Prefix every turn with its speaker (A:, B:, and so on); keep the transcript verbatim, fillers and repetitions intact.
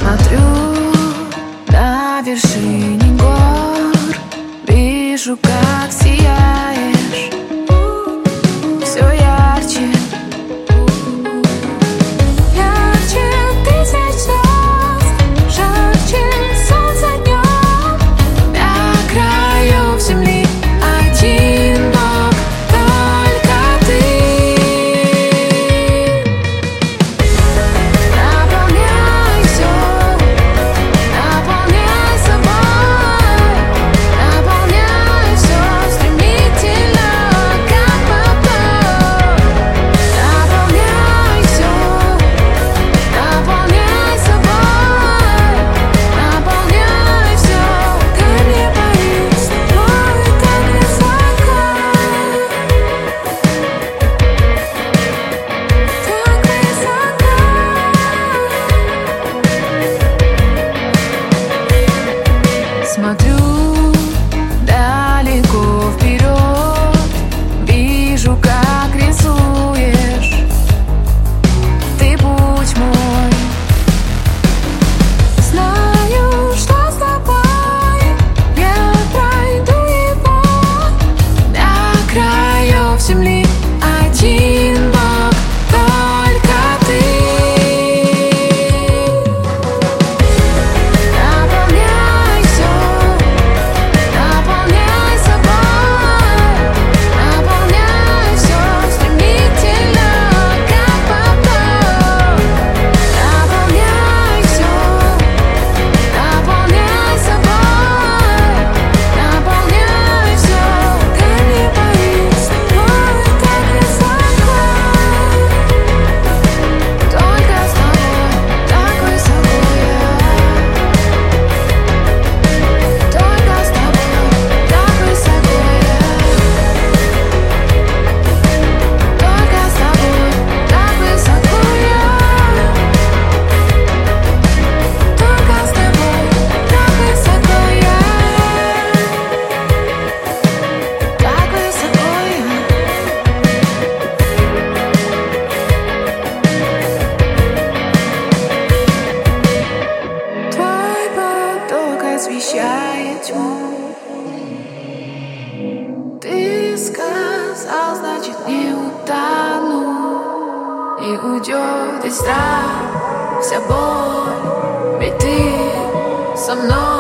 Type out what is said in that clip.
A: Смотрю на вершине гор, вижу, как сияешь все ярче, ярче тысяч звезд, жарче солнца днем. До краев земли один Бог, только ты. Наполняй все, наполняй собой, наполняй все стремительно, как поток. Наполняй все, наполняй собой, наполняй все. Дай мне парить с тобой так высоко, так высоко. Смотрю далеко вперед, вижу, как рисуешь ты путь мой. Знаю, что с тобой я пройду его. До краев земли один Бог, только ты. Наполняй все, наполняй собой, наполняй все стремительно, как поток. Наполняй все, наполняй собой, наполняй все. Дай мне парить с тобой так высоко, только с тобой так высоко я. Только с тобой так высоко я. Только с тобой так высоко я. Только с тобой так высоко я. Так высоко я. Твой поток освещает тьму. Ты сказал, значит не утону. И уйдет и страх, вся боль, ведь ты со мной.